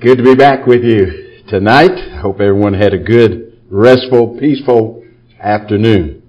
Good to be back with you tonight. Hope everyone had a good, restful, peaceful afternoon.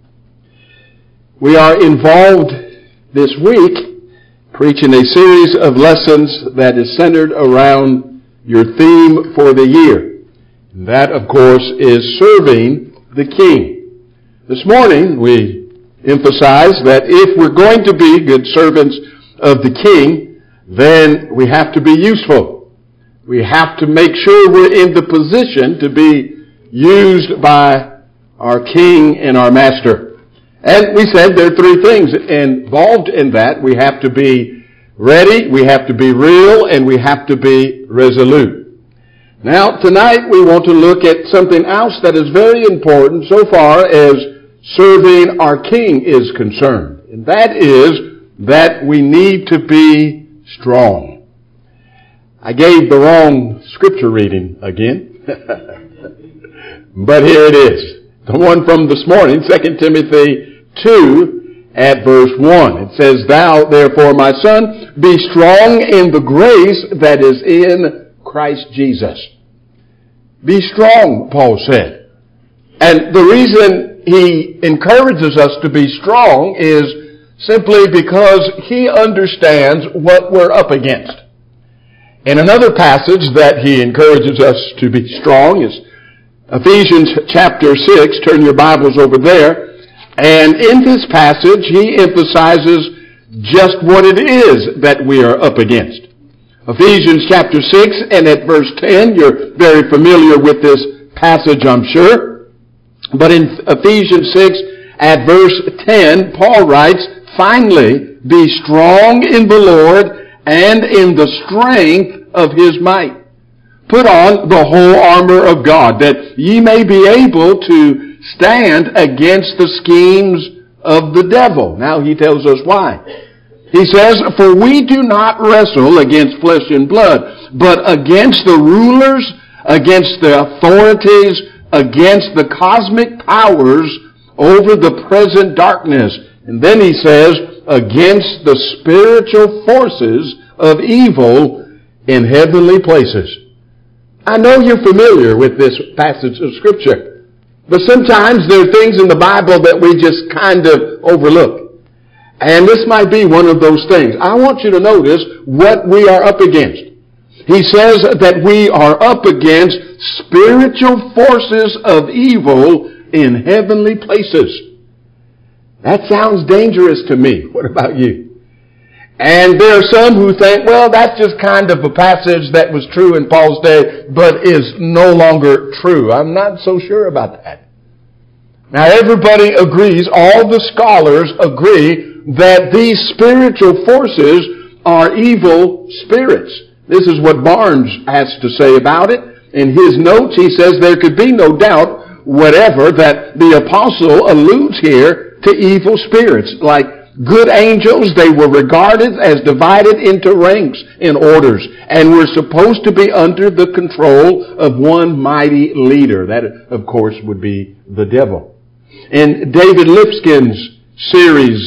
We are involved this week preaching a series of lessons that is centered around your theme for the year. And that, of course, is serving the King. This morning, we emphasize that if we're going to be good servants of the King, then we have to be useful. We have to make sure we're in the position to be used by our King and our Master. And we said there are three things involved in that. We have to be ready, we have to be real, and we have to be resolute. Now, tonight we want to look at something else that is very important so far as serving our King is concerned. And that is that we need to be strong. I gave the wrong scripture reading again. But here it is. The one from this morning, 2 Timothy 2 at verse 1. It says, "Thou therefore, my son, be strong in the grace that is in Christ Jesus." Be strong, Paul said. And the reason he encourages us to be strong is simply because he understands what we're up against. In another passage that he encourages us to be strong is Ephesians chapter 6. Turn your Bibles over there. And in this passage, he emphasizes just what it is that we are up against. Ephesians chapter 6 and at verse 10, you're very familiar with this passage, I'm sure. But in Ephesians 6 at verse 10, Paul writes, "Finally, be strong in the Lord and in the strength of his might. Put on the whole armor of God, that ye may be able to stand against the schemes of the devil." Now he tells us why. He says, "For we do not wrestle against flesh and blood, but against the rulers, against the authorities, against the cosmic powers over the present darkness." And then he says, "against the spiritual forces of evil in heavenly places." I know you're familiar with this passage of Scripture, but sometimes there are things in the Bible that we just kind of overlook. And this might be one of those things. I want you to notice what we are up against. He says that we are up against spiritual forces of evil in heavenly places. That sounds dangerous to me. What about you? And there are some who think, well, that's just kind of a passage that was true in Paul's day, but is no longer true. I'm not so sure about that. Now, everybody agrees, all the scholars agree, that these spiritual forces are evil spirits. This is what Barnes has to say about it. In his notes, he says there could be no doubt whatever that the apostle alludes here to evil spirits. Like good angels, they were regarded as divided into ranks and orders, and were supposed to be under the control of one mighty leader. That, of course, would be the devil. In David Lipskin's series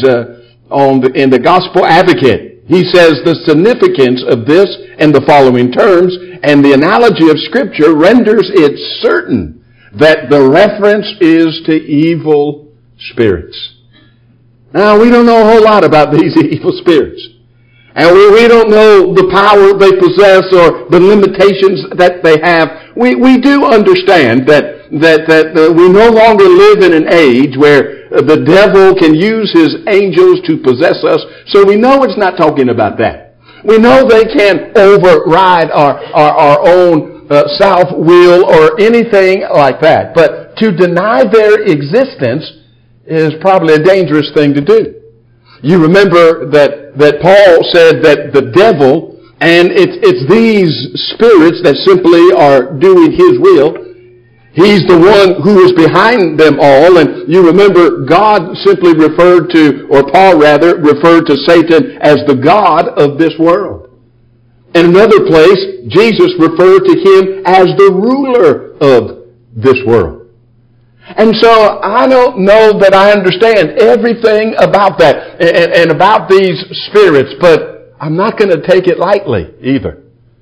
in the Gospel Advocate, he says the significance of this in the following terms, and the analogy of Scripture renders it certain that the reference is to evil spirits. Now, we don't know a whole lot about these evil spirits. And we don't know the power they possess or the limitations that they have. We do understand that we no longer live in an age where the devil can use his angels to possess us. So we know it's not talking about that. We know they can override our own self-will or anything like that. But to deny their existence is probably a dangerous thing to do. You remember that Paul said that the devil, and it's these spirits that simply are doing his will. He's the one who is behind them all. And you remember God simply referred to, or Paul rather, referred to Satan as the god of this world. In another place, Jesus referred to him as the ruler of this world. And so I don't know that I understand everything about that and about these spirits, but I'm not going to take it lightly either.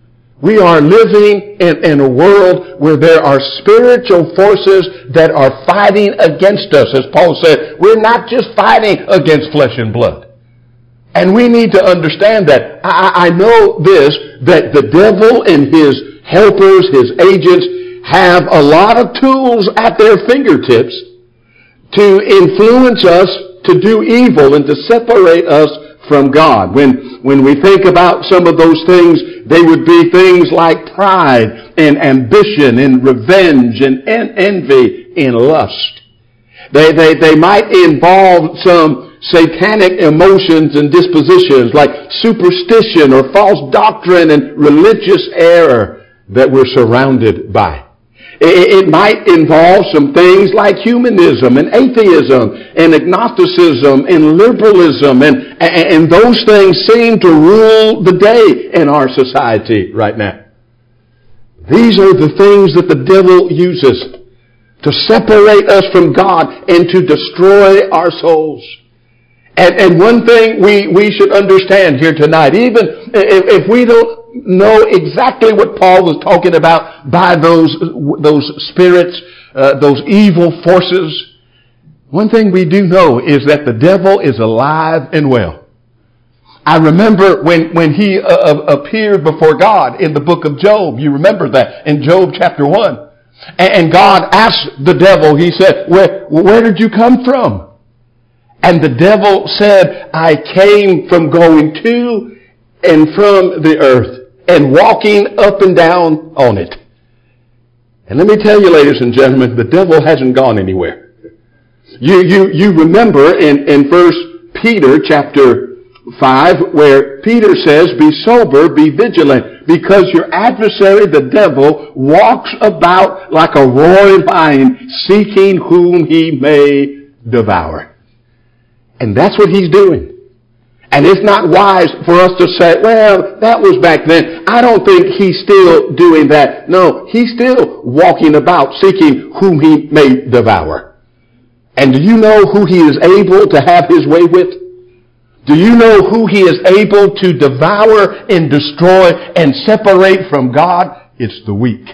We are living in a world where there are spiritual forces that are fighting against us. As Paul said, we're not just fighting against flesh and blood. And we need to understand that. I know this, that the devil and his helpers, his agents, have a lot of tools at their fingertips to influence us to do evil and to separate us from God. When we think about some of those things, they would be things like pride and ambition and revenge and envy and lust. They might involve some satanic emotions and dispositions like superstition or false doctrine and religious error that we're surrounded by. It might involve some things like humanism and atheism and agnosticism and liberalism, and those things seem to rule the day in our society right now. These are the things that the devil uses to separate us from God and to destroy our souls. And one thing we should understand here tonight, even if we don't know exactly what Paul was talking about by those spirits, those evil forces, one thing we do know is that the devil is alive and well. I remember when he appeared before God in the book of Job. You remember that in Job chapter 1. And God asked the devil, he said, where did you come from? And the devil said, I came from going to and from the earth and walking up and down on it. And let me tell you, ladies and gentlemen, the devil hasn't gone anywhere. You remember in 1 Peter chapter 5 where Peter says, be sober, be vigilant, because your adversary, the devil, walks about like a roaring lion, seeking whom he may devour. And that's what he's doing. And it's not wise for us to say, well, that was back then. I don't think he's still doing that. No, he's still walking about seeking whom he may devour. And do you know who he is able to have his way with? Do you know who he is able to devour and destroy and separate from God? It's the weak.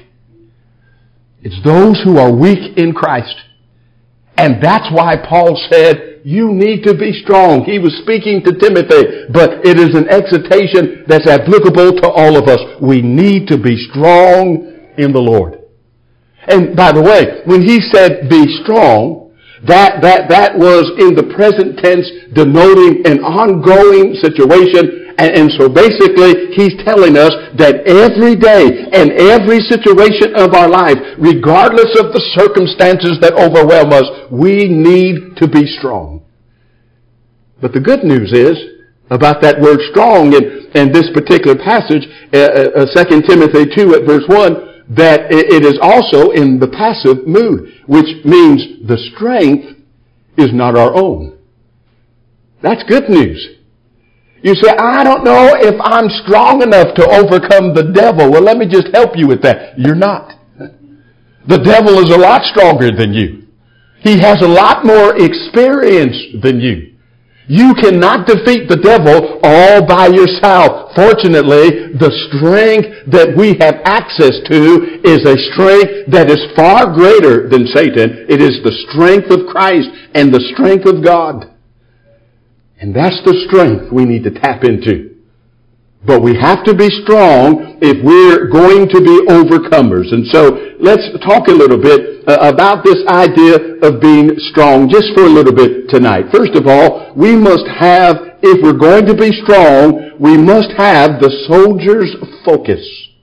It's those who are weak in Christ. And that's why Paul said, you need to be strong. He was speaking to Timothy, but it is an exhortation that's applicable to all of us. We need to be strong in the Lord. And by the way, when he said be strong, that was in the present tense denoting an ongoing situation. And so basically, he's telling us that every day and every situation of our life, regardless of the circumstances that overwhelm us, we need to be strong. But the good news is about that word strong in this particular passage, 2 Timothy 2 at verse 1, that it is also in the passive mood, which means the strength is not our own. That's good news. You say, I don't know if I'm strong enough to overcome the devil. Well, let me just help you with that. You're not. The devil is a lot stronger than you. He has a lot more experience than you. You cannot defeat the devil all by yourself. Fortunately, the strength that we have access to is a strength that is far greater than Satan. It is the strength of Christ and the strength of God. And that's the strength we need to tap into. But we have to be strong if we're going to be overcomers. And so let's talk a little bit about this idea of being strong just for a little bit tonight. First of all, we must have, if we're going to be strong, we must have the soldier's focus.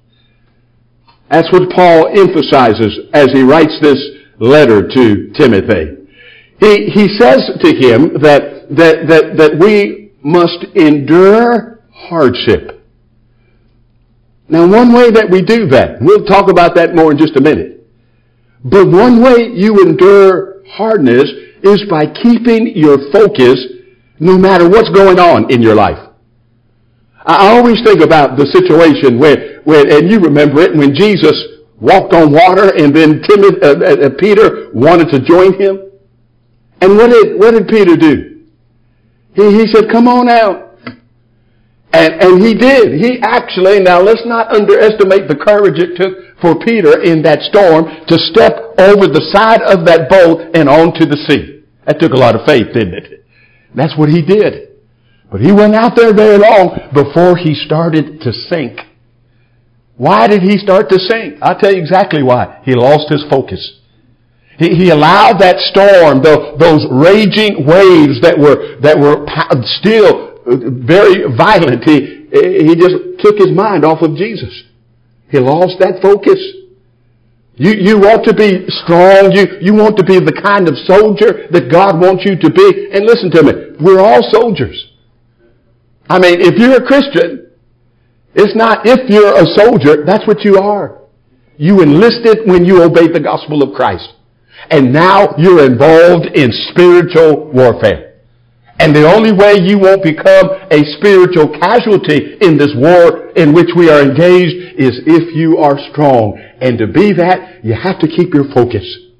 That's what Paul emphasizes as he writes this letter to Timothy. He says to him that we must endure hardship. Now, one way that we do that, we'll talk about that more in just a minute, but one way you endure hardness is by keeping your focus no matter what's going on in your life. I always think about the situation where and you remember it, when Jesus walked on water and then Peter wanted to join him. And what did Peter do? He said, come on out. And he did. He actually, now let's not underestimate the courage it took for Peter in that storm to step over the side of that boat and onto the sea. That took a lot of faith, didn't it? That's what he did. But he wasn't out there very long before he started to sink. Why did he start to sink? I'll tell you exactly why. He lost his focus. He allowed that storm, those raging waves that were still very violent. He just took his mind off of Jesus. He lost that focus. You want to be strong. You want to be the kind of soldier that God wants you to be. And listen to me, we're all soldiers. I mean, if you're a Christian, it's not if you're a soldier, that's what you are. You enlisted when you obeyed the gospel of Christ. And now you're involved in spiritual warfare. And the only way you won't become a spiritual casualty in this war in which we are engaged is if you are strong. And to be that, you have to keep your focus.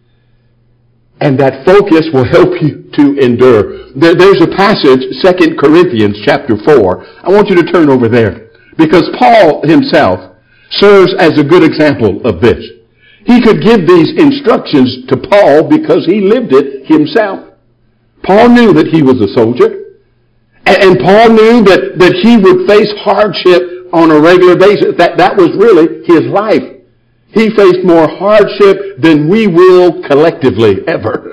And that focus will help you to endure. There's a passage, 2 Corinthians chapter 4. I want you to turn over there. Because Paul himself serves as a good example of this. He could give these instructions to Paul because he lived it himself. Paul knew that he was a soldier. And Paul knew that he would face hardship on a regular basis. That was really his life. He faced more hardship than we will collectively ever.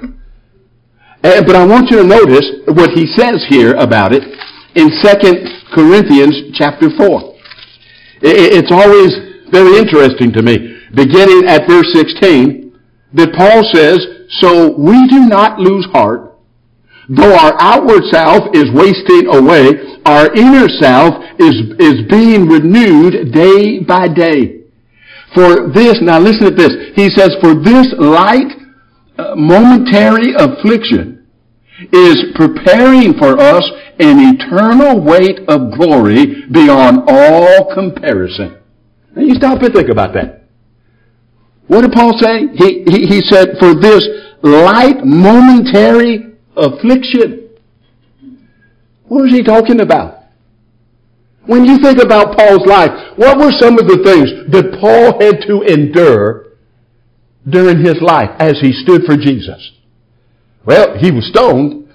But I want you to notice what he says here about it in 2 Corinthians chapter 4. It's always very interesting to me, beginning at verse 16, that Paul says, "So we do not lose heart. Though our outward self is wasting away, our inner self is being renewed day by day. For this," now listen to this, he says, "for this light momentary affliction is preparing for us an eternal weight of glory beyond all comparison." Now you stop and think about that. What did Paul say? He said, "For this light momentary affliction." What was he talking about? When you think about Paul's life, what were some of the things that Paul had to endure during his life as he stood for Jesus? Well, he was stoned.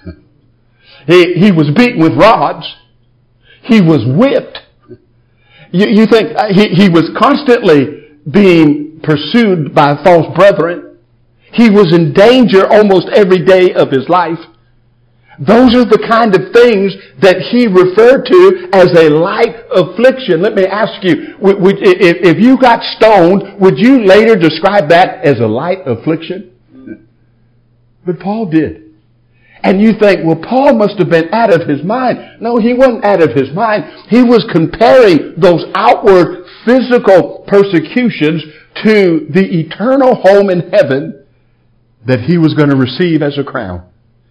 He was beaten with rods. He was whipped. You think he was constantly being pursued by false brethren. He was in danger almost every day of his life. Those are the kind of things that he referred to as a light affliction. Let me ask you, if you got stoned, would you later describe that as a light affliction? But Paul did. And you think, well, Paul must have been out of his mind. No, he wasn't out of his mind. He was comparing those outward physical persecutions to the eternal home in heaven that he was going to receive as a crown.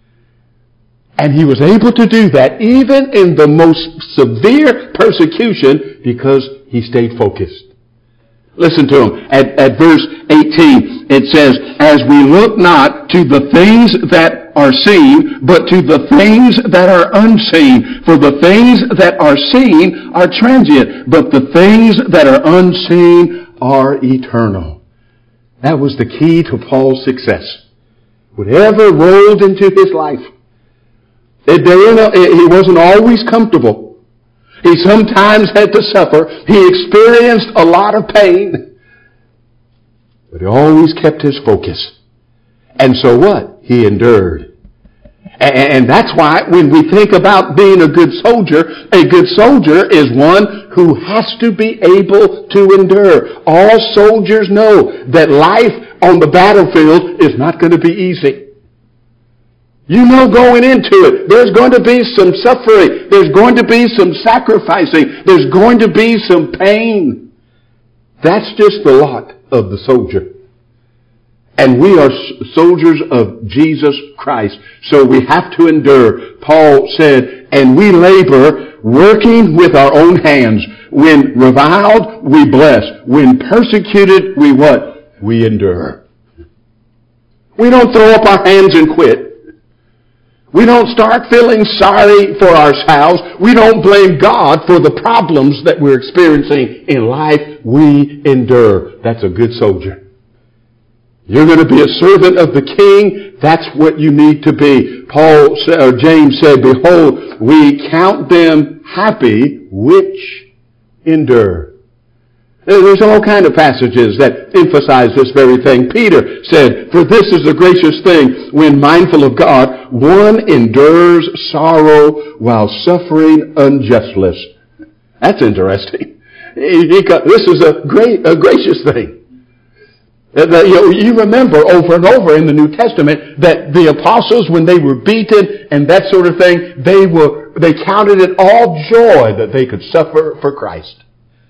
And he was able to do that even in the most severe persecution because he stayed focused. Listen to him. At verse 18, it says, "As we look not to the things that are seen, but to the things that are unseen. For the things that are seen are transient, but the things that are unseen are eternal." That was the key to Paul's success. Whatever rolled into his life, he wasn't always comfortable. He sometimes had to suffer. He experienced a lot of pain. But he always kept his focus. And so what? He endured. And that's why when we think about being a good soldier is one who has to be able to endure. All soldiers know that life on the battlefield is not going to be easy. You know going into it, there's going to be some suffering. There's going to be some sacrificing. There's going to be some pain. That's just the lot of the soldier. And we are soldiers of Jesus Christ. So we have to endure. Paul said, "And we labor, working with our own hands. When reviled, we bless. When persecuted, we what? We endure." We don't throw up our hands and quit. We don't start feeling sorry for ourselves. We don't blame God for the problems that we're experiencing in life. We endure. That's a good soldier. You're going to be a servant of the King. That's what you need to be. James said, behold, we count them happy which endure. There's all kind of passages that emphasize this very thing. Peter said, for this is the gracious thing, when mindful of God, one endures sorrow while suffering unjustly. That's interesting. This is a gracious thing. You remember over and over in the New Testament that the apostles, when they were beaten and that sort of thing, they counted it all joy that they could suffer for Christ.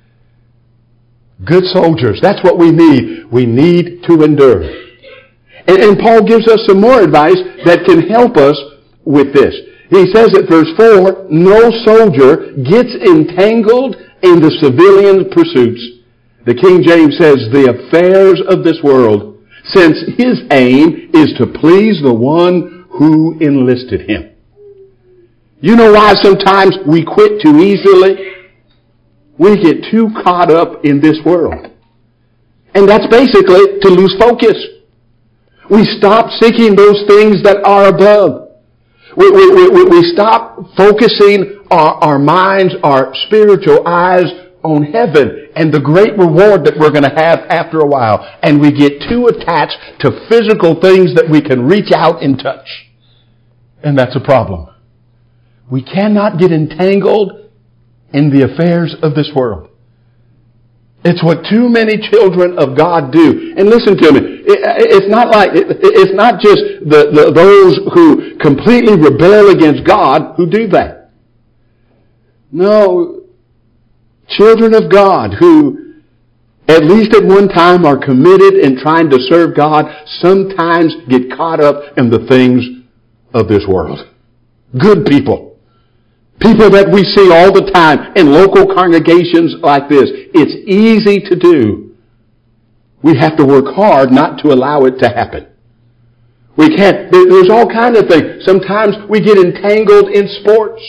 Good soldiers, that's what we need. We need to endure. And Paul gives us some more advice that can help us with this. He says at verse 4, no soldier gets entangled in the civilian pursuits. The King James says, the affairs of this world, since his aim is to please the one who enlisted him. You know why sometimes we quit too easily? We get too caught up in this world. And that's basically to lose focus. We stop seeking those things that are above. We stop focusing our minds, our spiritual eyes on heaven and the great reward that we're going to have after a while. And we get too attached to physical things that we can reach out and touch. And that's a problem. We cannot get entangled in the affairs of this world. It's what too many children of God do. And listen to me. It's not just those who completely rebel against God who do that. No. Children of God who, at least at one time, are committed in trying to serve God, sometimes get caught up in the things of this world. Good people. People that we see all the time in local congregations like this. It's easy to do. We have to work hard not to allow it to happen. We can't. There's all kinds of things. Sometimes we get entangled in sports.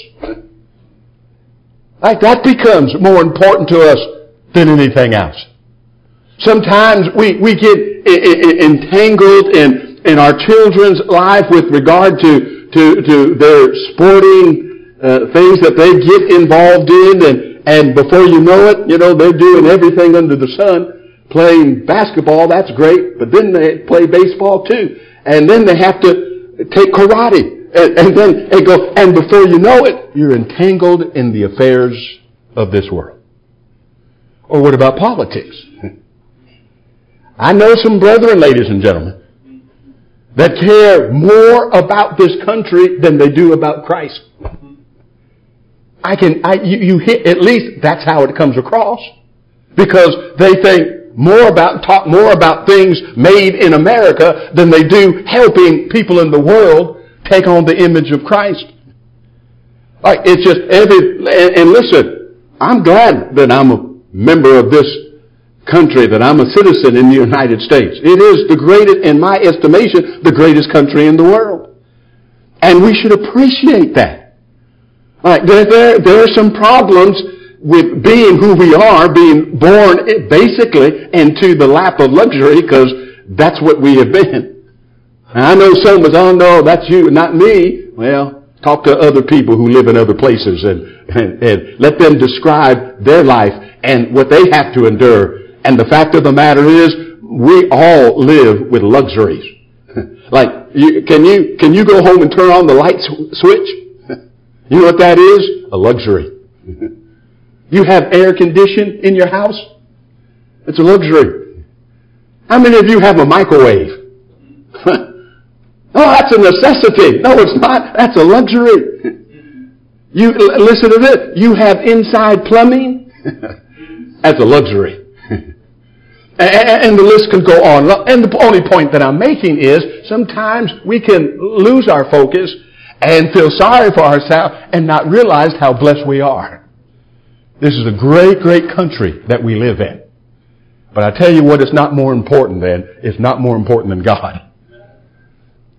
Like that becomes more important to us than anything else. Sometimes we get entangled in our children's life with regard to their sporting things that they get involved in, and before you know it, they're doing everything under the sun. Playing basketball, that's great, but then they play baseball too. And then they have to take karate. And then they go, and before you know it, you're entangled in the affairs of this world. Or what about politics? I know some brethren, ladies and gentlemen, that care more about this country than they do about Christ. At least that's how it comes across. Because they talk more about things made in America than they do helping people in the world take on the image of Christ. Like it's just and listen, I'm glad that I'm a member of this country, that I'm a citizen in the United States. It is the greatest, in my estimation, the greatest country in the world. And we should appreciate that. Like there are some problems with being who we are, being born basically into the lap of luxury, because that's what we have been. And I know some of us, oh no, that's you, not me. Well, talk to other people who live in other places and let them describe their life and what they have to endure. And the fact of the matter is, we all live with luxuries. Like, can you go home and turn on the light switch? You know what that is? A luxury. You have air conditioning in your house? It's a luxury. How many of you have a microwave? Oh, that's a necessity. No, it's not. That's a luxury. You listen to this. You have inside plumbing. That's a luxury. And the list can go on. And the only point that I'm making is sometimes we can lose our focus and feel sorry for ourselves and not realize how blessed we are. This is a great, great country that we live in. But I tell you what, it's not more important than God.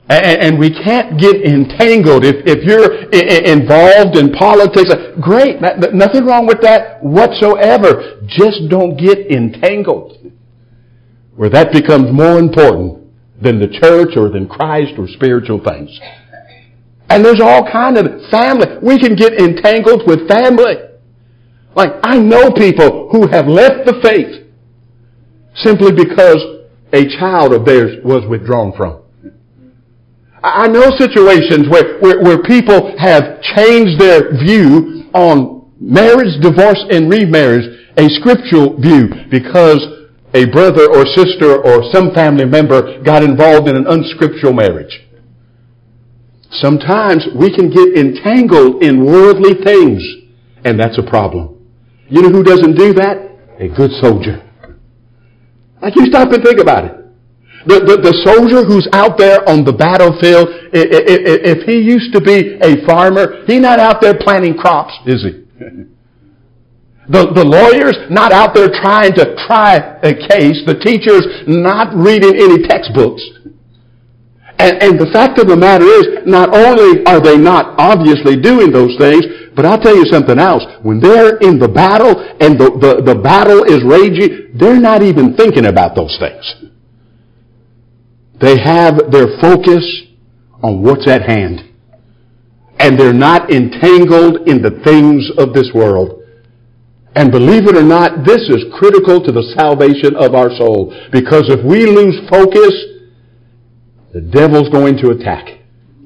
And we can't get entangled. If you're involved in politics, great, nothing wrong with that whatsoever. Just don't get entangled where that becomes more important than the church or than Christ or spiritual things. And there's all kind of family. We can get entangled with family. Like, I know people who have left the faith simply because a child of theirs was withdrawn from. I know situations where people have changed their view on marriage, divorce, and remarriage, a scriptural view, because a brother or sister or some family member got involved in an unscriptural marriage. Sometimes we can get entangled in worldly things, and that's a problem. You know who doesn't do that? A good soldier. Like, you stop and think about it. The soldier who's out there on the battlefield, if he used to be a farmer, he's not out there planting crops, is he? The lawyer's not out there trying to try a case. The teacher's not reading any textbooks. And the fact of the matter is, not only are they not obviously doing those things, but I'll tell you something else. When they're in the battle and the battle is raging, they're not even thinking about those things. They have their focus on what's at hand. And they're not entangled in the things of this world. And believe it or not, this is critical to the salvation of our soul. Because if we lose focus, the devil's going to attack.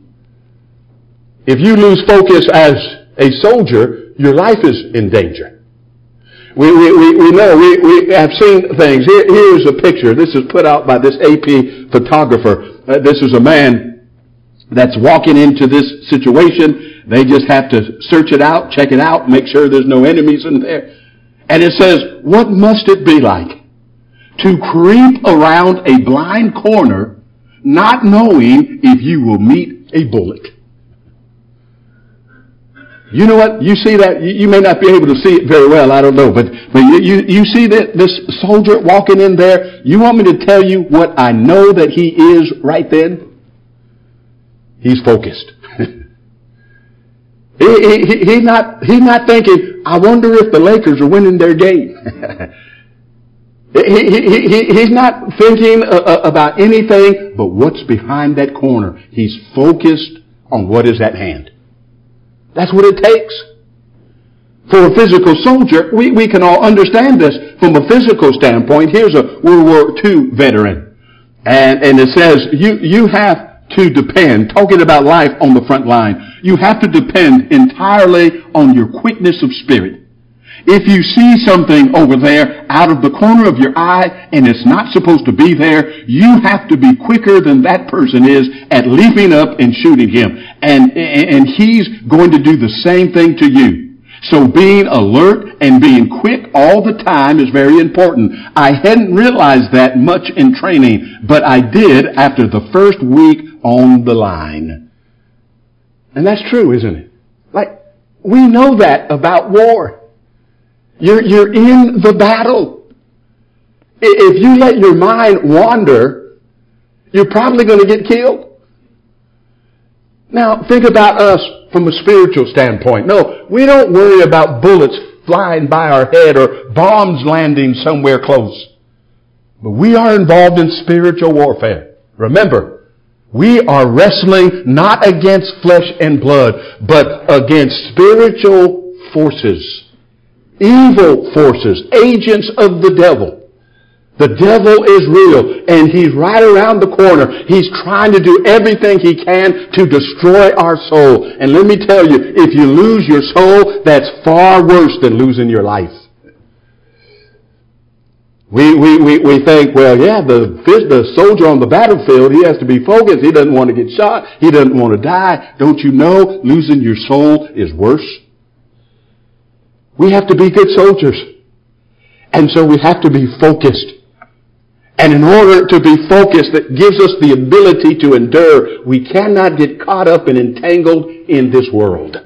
If you lose focus as a soldier, your life is in danger. We know, we have seen things. Here's a picture. This is put out by this AP photographer. This is a man that's walking into this situation. They just have to search it out, check it out, make sure there's no enemies in there. And it says, what must it be like to creep around a blind corner not knowing if you will meet a bullet? You know what? You see that? You may not be able to see it very well. I don't know. But you see this soldier walking in there. You want me to tell you what I know that he is right then? He's focused. He's not thinking, I wonder if the Lakers are winning their game. He's not thinking about anything but what's behind that corner. He's focused on what is at hand. That's what it takes. For a physical soldier, we can all understand this from a physical standpoint. Here's a World War II veteran. And it says, you have to depend, talking about life on the front line, you have to depend entirely on your quickness of spirit. If you see something over there out of the corner of your eye and it's not supposed to be there, you have to be quicker than that person is at leaping up and shooting him. And he's going to do the same thing to you. So being alert and being quick all the time is very important. I hadn't realized that much in training, but I did after the first week on the line. And that's true, isn't it? Like, we know that about war. You're in the battle. If you let your mind wander, you're probably going to get killed. Now, think about us from a spiritual standpoint. No, we don't worry about bullets flying by our head or bombs landing somewhere close. But we are involved in spiritual warfare. Remember, we are wrestling not against flesh and blood, but against spiritual forces. Evil forces, agents of the devil. The devil is real, and he's right around the corner. He's trying to do everything he can to destroy our soul. And let me tell you, if you lose your soul, that's far worse than losing your life. We think, well, yeah, the soldier on the battlefield, he has to be focused. He doesn't want to get shot. He doesn't want to die. Don't you know losing your soul is worse? We have to be good soldiers. And so we have to be focused. And in order to be focused, that gives us the ability to endure. We cannot get caught up and entangled in this world.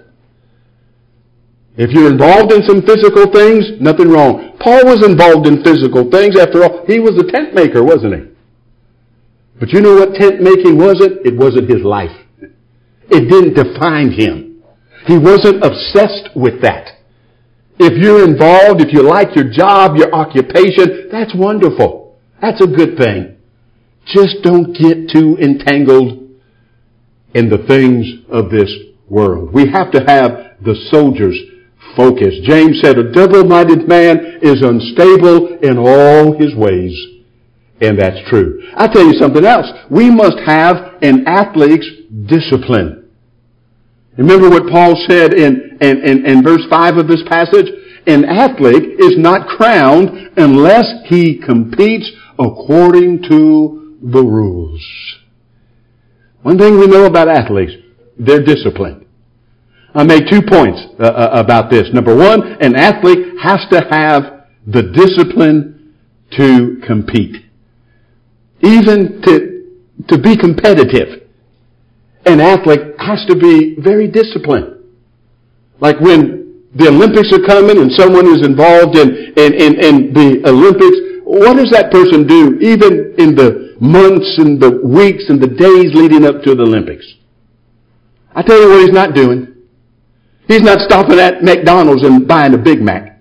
If you're involved in some physical things, nothing wrong. Paul was involved in physical things. After all, he was a tent maker, wasn't he? But you know what tent making wasn't? It wasn't his life. It didn't define him. He wasn't obsessed with that. If you're involved, if you like your job, your occupation, that's wonderful. That's a good thing. Just don't get too entangled in the things of this world. We have to have the soldier's focus. James said, a double-minded man is unstable in all his ways. And that's true. I'll tell you something else. We must have an athlete's discipline. Remember what Paul said in verse 5 of this passage? An athlete is not crowned unless he competes according to the rules. One thing we know about athletes, they're disciplined. I'll make 2 points about this. Number one, an athlete has to have the discipline to compete. Even to be competitive, an athlete has to be very disciplined. Like when the Olympics are coming and someone is involved in the Olympics, what does that person do even in the months and the weeks and the days leading up to the Olympics? I tell you what he's not doing. He's not stopping at McDonald's and buying a Big Mac.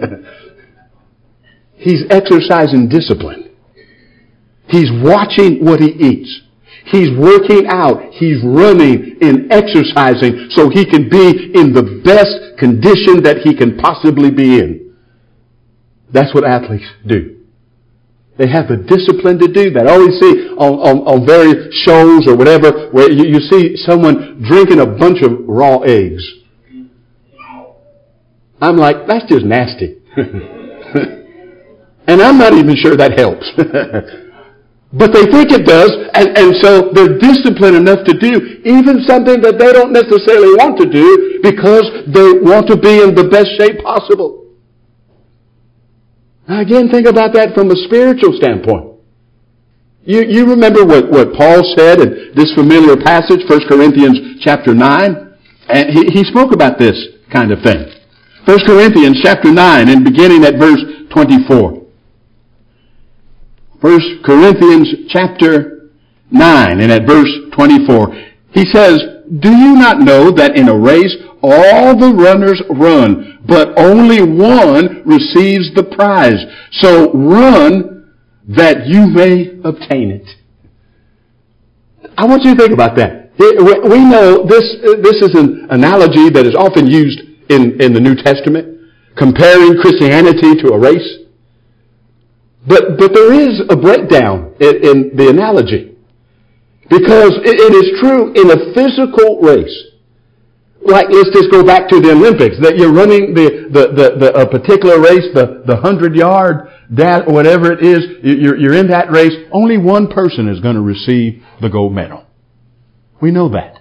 He's exercising discipline. He's watching what he eats. He's working out. He's running and exercising so he can be in the best condition that he can possibly be in. That's what athletes do. They have the discipline to do that. I always see on various shows or whatever where you see someone drinking a bunch of raw eggs. I'm like, that's just nasty. And I'm not even sure that helps. But they think it does, and so they're disciplined enough to do even something that they don't necessarily want to do because they want to be in the best shape possible. Now again, think about that from a spiritual standpoint. You remember what Paul said in this familiar passage, 1 Corinthians chapter 9? And he spoke about this kind of thing. 1 Corinthians chapter 9 and beginning at verse 24. 1 Corinthians chapter 9 and at verse 24. He says, do you not know that in a race all the runners run, but only one receives the prize? So run that you may obtain it. I want you to think about that. We know this is an analogy that is often used in the New Testament, comparing Christianity to a race. But there is a breakdown in the analogy. Because it is true in a physical race. Like, let's just go back to the Olympics, that you're running a particular race, the 100-yard, whatever it is, you're in that race. Only one person is going to receive the gold medal. We know that.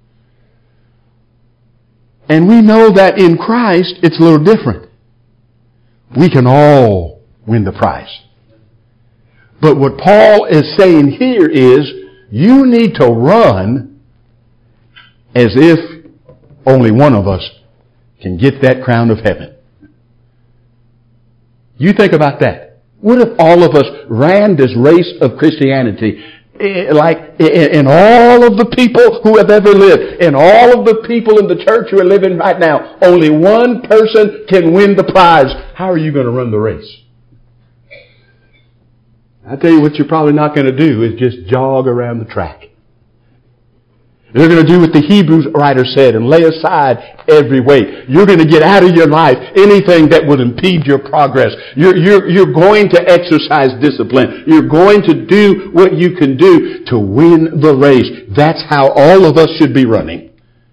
And we know that in Christ, it's a little different. We can all win the prize. But what Paul is saying here is, you need to run as if only one of us can get that crown of heaven. You think about that. What if all of us ran this race of Christianity, like in all of the people who have ever lived, and all of the people in the church who are living right now, only one person can win the prize? How are you going to run the race? I tell you what you're probably not going to do is just jog around the track. You're going to do what the Hebrews writer said and lay aside every weight. You're going to get out of your life anything that would impede your progress. You're going to exercise discipline. You're going to do what you can do to win the race. That's how all of us should be running.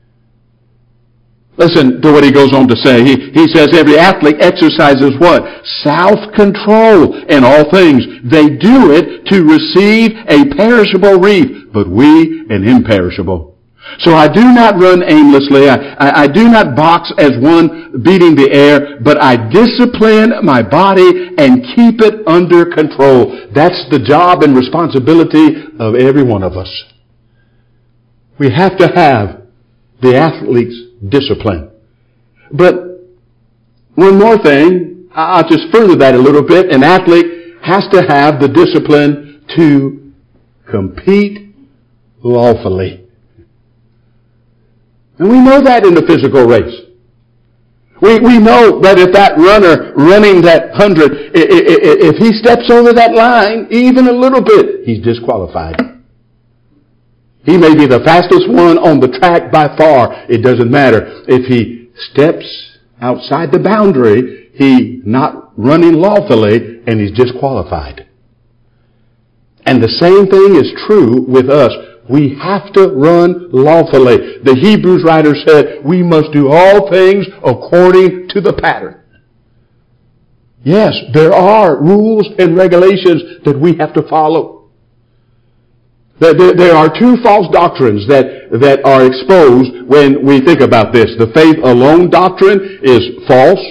Listen to what he goes on to say. He says every athlete exercises what? Self-control in all things. They do it to receive a perishable wreath, but we an imperishable. So I do not run aimlessly. I do not box as one beating the air, but I discipline my body and keep it under control. That's the job and responsibility of every one of us. We have to have the athlete's discipline. But one more thing, I'll just further that a little bit. An athlete has to have the discipline to compete lawfully. And we know that in the physical race. We know that if that runner running that 100, if he steps over that line even a little bit, he's disqualified. He may be the fastest one on the track by far. It doesn't matter. If he steps outside the boundary, he's not running lawfully and he's disqualified. And the same thing is true with us. We have to run lawfully. The Hebrews writer said, we must do all things according to the pattern. Yes, there are rules and regulations that we have to follow. There are two false doctrines that are exposed when we think about this. The faith alone doctrine is false.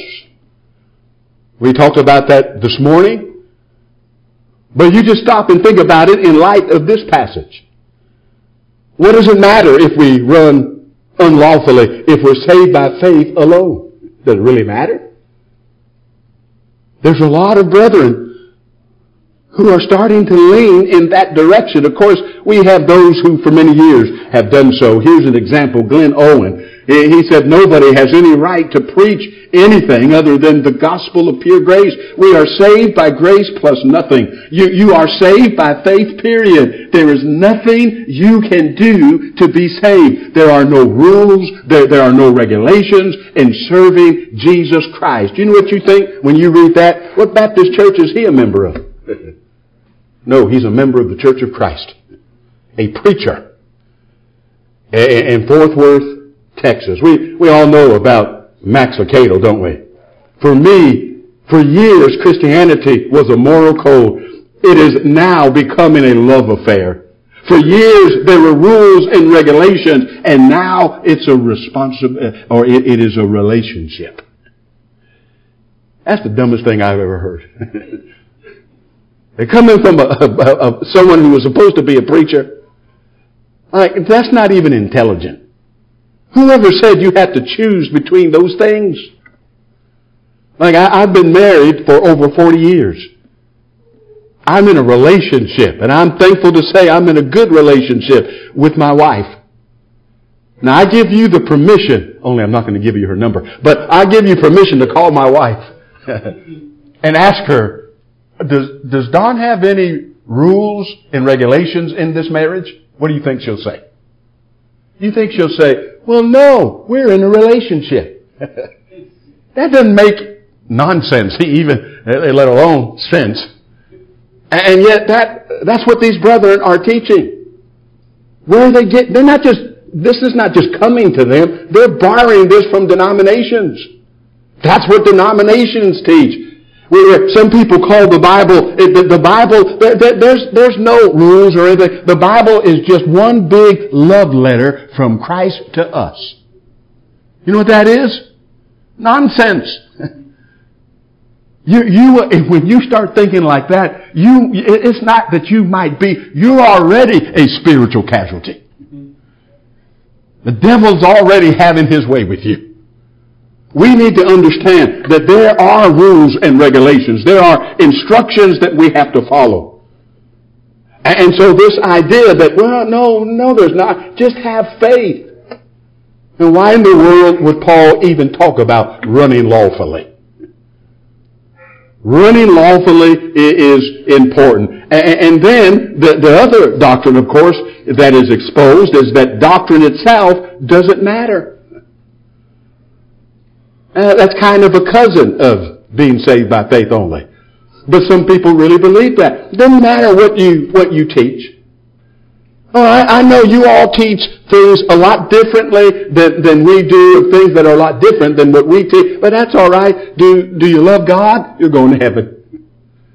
We talked about that this morning. But you just stop and think about it in light of this passage. What does it matter if we run unlawfully, if we're saved by faith alone? Does it really matter? There's a lot of brethren who are starting to lean in that direction. Of course, we have those who for many years have done so. Here's an example, Glenn Owen. He said nobody has any right to preach anything other than the gospel of pure grace. We are saved by grace plus nothing. You are saved by faith, period. There is nothing you can do to be saved. There are no rules. There are no regulations in serving Jesus Christ. You know what you think when you read that? What Baptist church is he a member of? No, he's a member of the Church of Christ. A preacher. In Fort Worth, Texas. We all know about Max Lucado, don't we? For me, for years, Christianity was a moral code. It is now becoming a love affair. For years, there were rules and regulations, and now it's it is a relationship. That's the dumbest thing I've ever heard. They're coming from someone who was supposed to be a preacher. Like, that's not even intelligent. Whoever said you have to choose between those things? Like, I've been married for over 40 years. I'm in a relationship, and I'm thankful to say I'm in a good relationship with my wife. Now, I give you the permission, only I'm not going to give you her number, but I give you permission to call my wife and ask her, does Don have any rules and regulations in this marriage? What do you think she'll say? You think she'll say, well, no, we're in a relationship. That doesn't make nonsense, even let alone sense. And yet that's what these brethren are teaching. Where they get, this is not just coming to them, they're borrowing this from denominations. That's what denominations teach. Where some people call the Bible, there's no rules or anything. The Bible is just one big love letter from Christ to us. You know what that is? Nonsense. When you start thinking like that, it's not that you might be, you're already a spiritual casualty. The devil's already having his way with you. We need to understand that there are rules and regulations. There are instructions that we have to follow. And so this idea that, well, no, there's not. Just have faith. And why in the world would Paul even talk about running lawfully? Running lawfully is important. And then the other doctrine, of course, that is exposed is that doctrine itself doesn't matter. That's kind of a cousin of being saved by faith only. But some people really believe that. It doesn't matter what you teach. Oh, I know you all teach things a lot differently than we do, things that are a lot different than what we teach, but that's all right. Do you love God? You're going to heaven.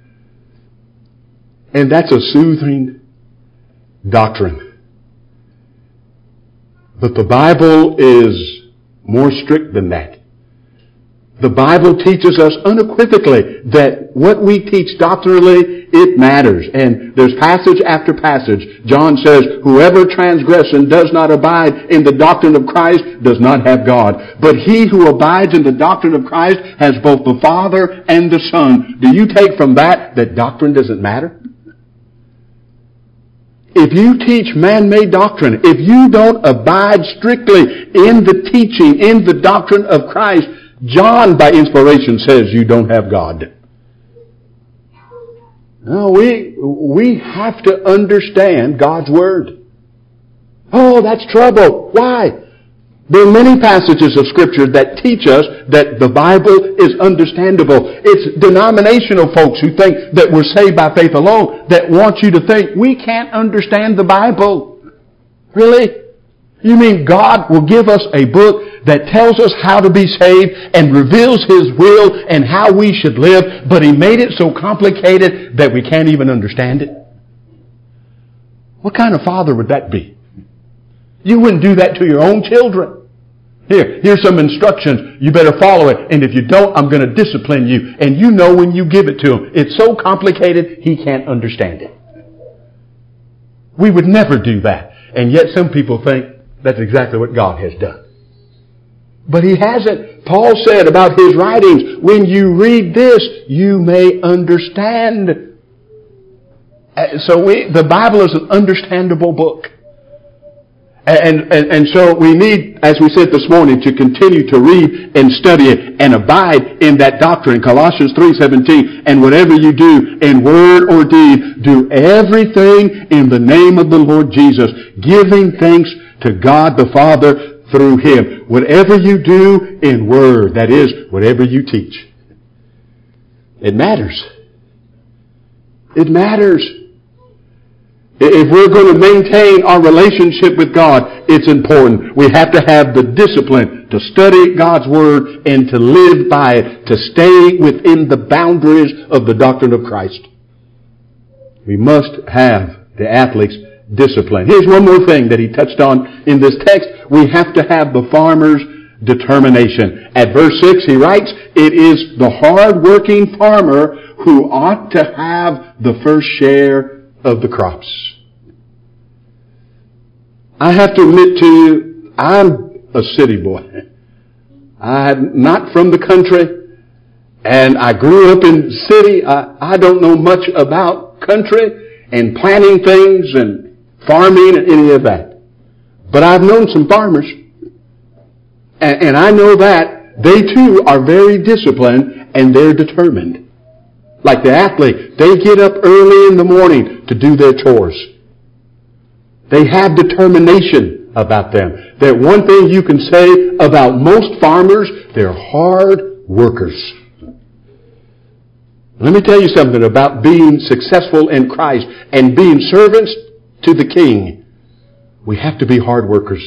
And that's a soothing doctrine. But the Bible is more strict than that. The Bible teaches us unequivocally that what we teach doctrinally, it matters. And there's passage after passage. John says, whoever transgresses and does not abide in the doctrine of Christ does not have God. But he who abides in the doctrine of Christ has both the Father and the Son. Do you take from that doctrine doesn't matter? if you teach man-made doctrine, if you don't abide strictly in the teaching, in the doctrine of Christ, John, by inspiration, says you don't have God. No, we have to understand God's Word. Oh, that's trouble. Why? There are many passages of Scripture that teach us that the Bible is understandable. It's denominational folks who think that we're saved by faith alone that want you to think we can't understand the Bible. Really? You mean God will give us a book that tells us how to be saved and reveals His will and how we should live, but He made it so complicated that we can't even understand it? What kind of father would that be? You wouldn't do that to your own children. Here's some instructions. You better follow it. And if you don't, I'm going to discipline you. And you know when you give it to him. It's so complicated, he can't understand it. We would never do that. And yet some people think that's exactly what God has done. But He hasn't. Paul said about his writings, when you read this, you may understand. So the Bible is an understandable book. And so we need, as we said this morning, to continue to read and study it and abide in that doctrine. Colossians 3:17, and whatever you do in word or deed, do everything in the name of the Lord Jesus, giving thanks to God the Father through Him. Whatever you do in word, that is, whatever you teach. It matters. It matters. If we're going to maintain our relationship with God, it's important. We have to have the discipline to study God's Word and to live by it, to stay within the boundaries of the doctrine of Christ. We must have the athlete's discipline. Here's one more thing that he touched on in this text. We have to have the farmer's determination. At verse 6 he writes, it is the hard-working farmer who ought to have the first share of the crops. I have to admit to you, I'm a city boy. I'm not from the country, and I grew up in the city. I don't know much about country and planting things and farming and any of that. But I've known some farmers, and I know that they too are very disciplined and they're determined. Like the athlete, they get up early in the morning to do their chores. They have determination about them. That one thing you can say about most farmers, they're hard workers. Let me tell you something about being successful in Christ and being servants to the King. We have to be hard workers.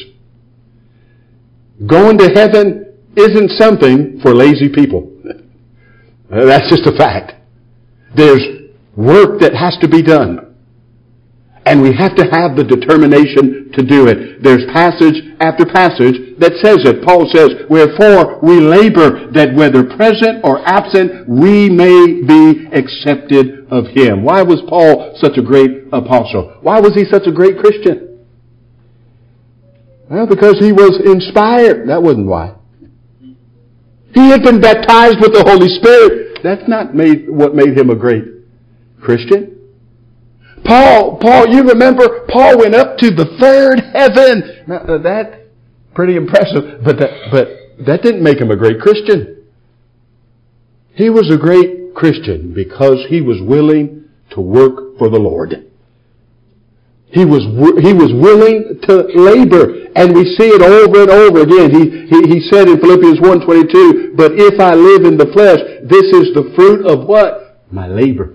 Going to heaven isn't something for lazy people. That's just a fact. There's work that has to be done. And we have to have the determination to do it. There's passage after passage that says it. Paul says, wherefore we labor that whether present or absent, we may be accepted of Him. Why was Paul such a great apostle? Why was he such a great Christian? Well, because he was inspired. That wasn't why. He had been baptized with the Holy Spirit. That's not what made him a great Christian. Paul, you remember, Paul went up to the third heaven. Now, that's pretty impressive, but that didn't make him a great Christian. He was a great Christian because he was willing to work for the Lord. He was willing to labor, and we see it over and over again. He said in Philippians 1:22, but if I live in the flesh, this is the fruit of what? My labor.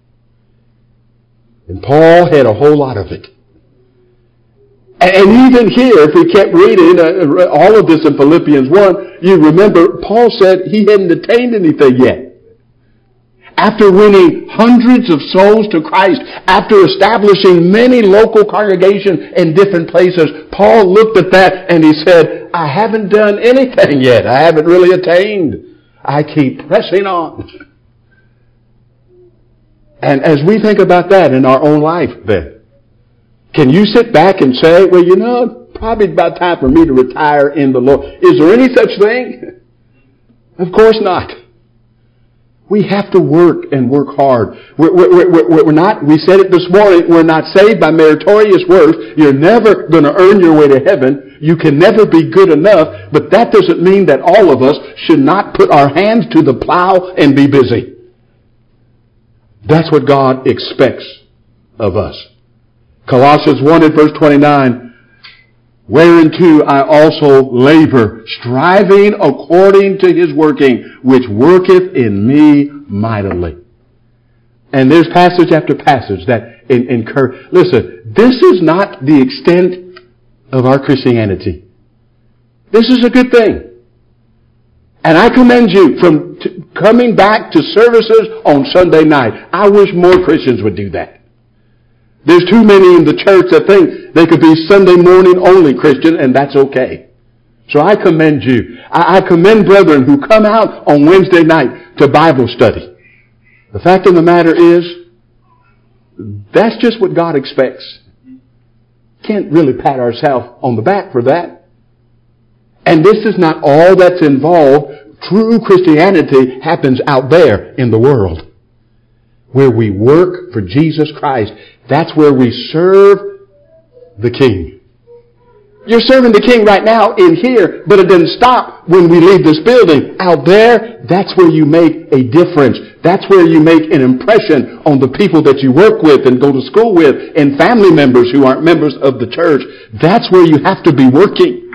And Paul had a whole lot of it. And even here, if we kept reading all of this in Philippians 1, you remember Paul said he hadn't attained anything yet. After winning hundreds of souls to Christ, after establishing many local congregations in different places, Paul looked at that and he said, I haven't done anything yet. I haven't really attained. I keep pressing on. And as we think about that in our own life then, can you sit back and say, well, you know, probably about time for me to retire in the Lord. Is there any such thing? Of course not. We have to work and work hard. We're not, we said it this morning, we're not saved by meritorious works. You're never going to earn your way to heaven. You can never be good enough, but that doesn't mean that all of us should not put our hands to the plow and be busy. That's what God expects of us. Colossians 1 and verse 29, whereunto I also labor, striving according to his working, which worketh in me mightily. And there's passage after passage that encourage. Listen, this is not the extent of our Christianity. This is a good thing. And I commend you from coming back to services on Sunday night. I wish more Christians would do that. There's too many in the church that think they could be Sunday morning only Christian, and that's okay. So I commend you. I commend brethren who come out on Wednesday night to Bible study. The fact of the matter is, that's just what God expects. Can't really pat ourselves on the back for that. And this is not all that's involved. True Christianity happens out there in the world, where we work for Jesus Christ. That's where we serve the King. You're serving the King right now in here, but it doesn't stop when we leave this building. Out there, that's where you make a difference. That's where you make an impression on the people that you work with and go to school with and family members who aren't members of the church. That's where you have to be working.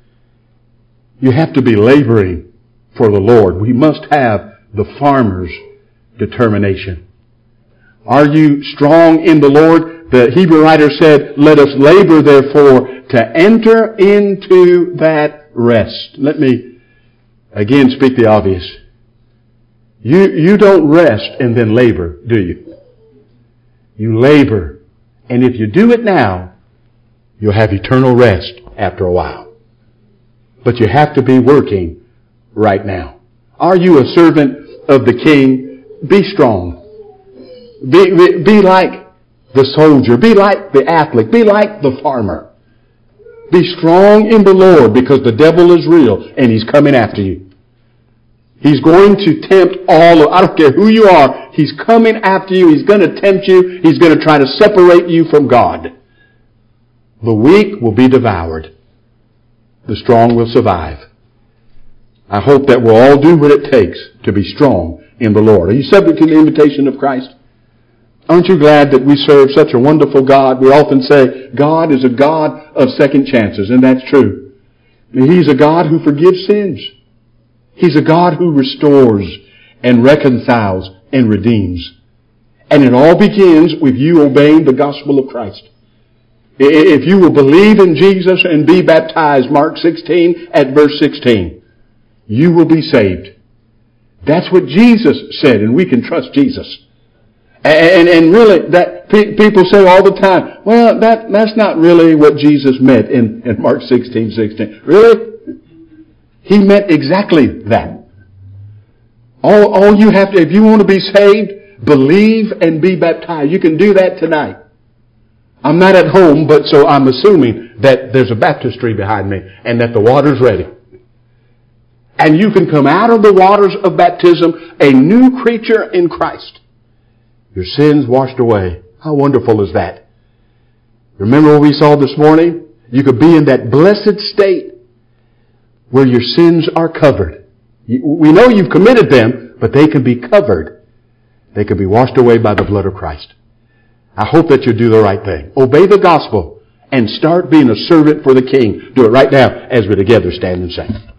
You have to be laboring for the Lord. We must have the farmer's determination. Are you strong in the Lord? The Hebrew writer said, let us labor therefore to enter into that rest. Let me again speak the obvious. You don't rest and then labor, do you? You labor. And if you do it now, you'll have eternal rest after a while. But you have to be working right now. Are you a servant of the King? Be strong. Be like the soldier. Be like the athlete. Be like the farmer. Be strong in the Lord, because the devil is real and he's coming after you. He's going to tempt I don't care who you are. He's coming after you. He's going to tempt you. He's going to try to separate you from God. The weak will be devoured. The strong will survive. I hope that we'll all do what it takes to be strong in the Lord. Are you subject to the invitation of Christ? Aren't you glad that we serve such a wonderful God? We often say God is a God of second chances, and that's true. He's a God who forgives sins. He's a God who restores and reconciles and redeems. And it all begins with you obeying the gospel of Christ. If you will believe in Jesus and be baptized, Mark 16 at verse 16, you will be saved. That's what Jesus said, and we can trust Jesus. And really, that people say all the time, well, that's not really what Jesus meant in Mark 16:16. Really? He meant exactly that. All you have to, if you want to be saved, believe and be baptized. You can do that tonight. I'm not at home, but so I'm assuming that there's a baptistry behind me and that the water's ready. And you can come out of the waters of baptism a new creature in Christ. Your sins washed away. How wonderful is that? Remember what we saw this morning? You could be in that blessed state where your sins are covered. We know you've committed them, but they can be covered. They can be washed away by the blood of Christ. I hope that you do the right thing. Obey the gospel and start being a servant for the King. Do it right now as we together stand and sing.